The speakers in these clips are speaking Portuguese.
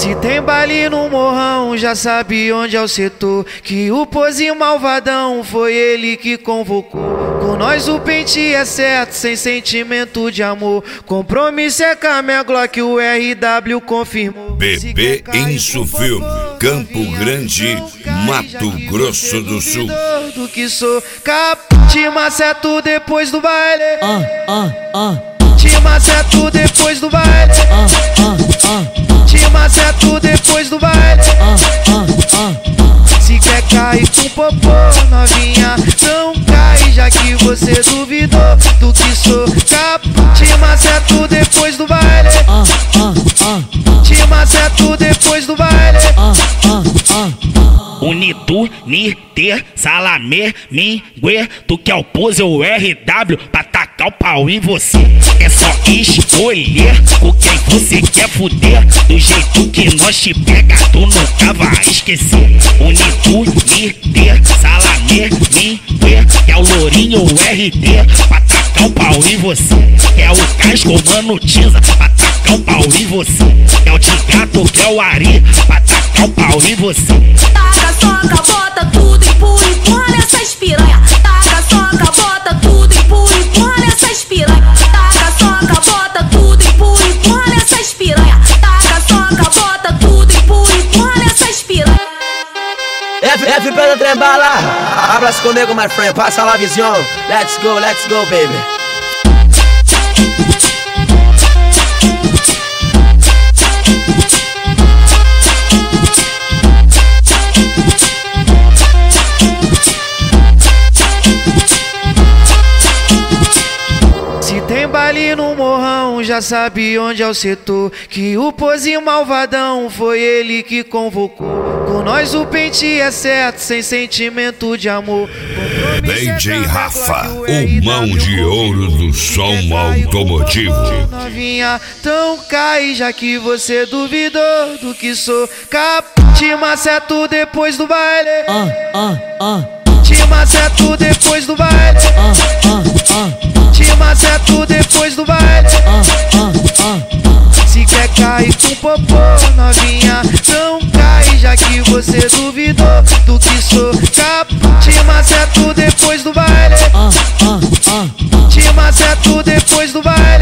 Se tem baile no morrão, já sabe onde é o setor. Que o Pose malvadão foi ele que convocou. Com nós o pente é certo, sem sentimento de amor. Compromisso é com a minha Glock, o RW confirmou. Bebê Enso Filme, Campo Grande, Mato Grosso do Sul. Do que sou te maceto depois do baile. Te maceto depois do baile. Te maceto depois do baile. Se quer cair com popô, novinha, não cai, já que você duvidou do que sou capaz. Te maceto depois do baile. Te maceto depois do baile. Unitu, Niter, Salamé, Mingue, tu quer o Pose ou o RW pra tacar o pau em você. É só escolher com quem você quer fuder. Do jeito que nós te pega, tu nunca vai esquecer. Unitu, Niter, Salamé, Mingue, é o Lourinho ou o RD pra tacar o pau em você. É o Casco, Mano Tiza pra tacar o pau em você. É o Tigato, que é o Ari pra tacar o pau em você. Taca, soca, bota tudo, empurra nessas piranha. Taca, soca, bota tudo, empurra nessas piranha. Taca, soca, bota tudo, empurra nessas piranha. Taca, soca, bota tudo, empurra nessas piranha. F pela trembala, abraça comigo, my friend, passa lá visão. Let's go, baby. Tem baile no morrão, já sabe onde é o setor. Que o Pose malvadão foi ele que convocou. Com nós o pente é certo, sem sentimento de amor. DJ Rafa, o mão de ouro do som automotivo. Novinha, então cai, já que você duvidou do que sou capaz. Te maceto depois do baile. Te maceto depois do baile. Te maceto depois do baile. Se quer cair com popô, novinha, não cai, já que você duvidou do que sou capaz. Te maceto depois do baile. Te maceto depois do baile.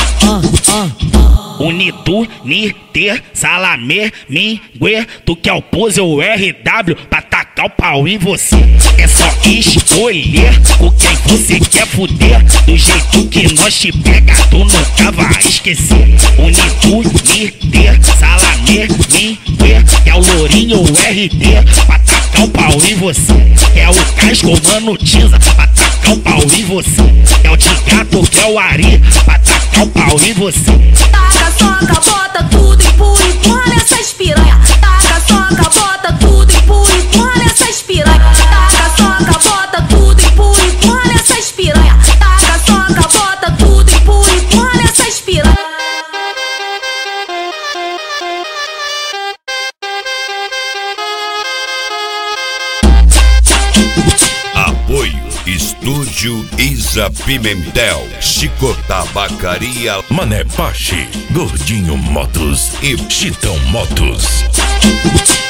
Unitu, Niter, Salamé, Mingue, tu quer o Pose ou o RW pra tacar o pau em você. É só escolher com quem você quer fuder. Do jeito que nós te pega, tu nunca vai esquecer. Unitu, Niter, Salamé, Mingue, é o Lourinho ou o RD pra tacar o pau em você. É o Casco, Mano Tiza pra tacar o pau em você. É o Tigato, que é o Ari pra tacar o pau em você. Taca, soca, bota tudo, empurra nessas piranha. Taca, soca, bota tudo, empurra nessas piranha. Taca, soca, bota tudo, empurra nessas piranha. Taca, soca, bota tudo, empurra nessas piranha. Apoio Estúdio Isa Pimentel, Chico Tabacaria, Mané Pache, Gordinho Motos e Chitão Motos.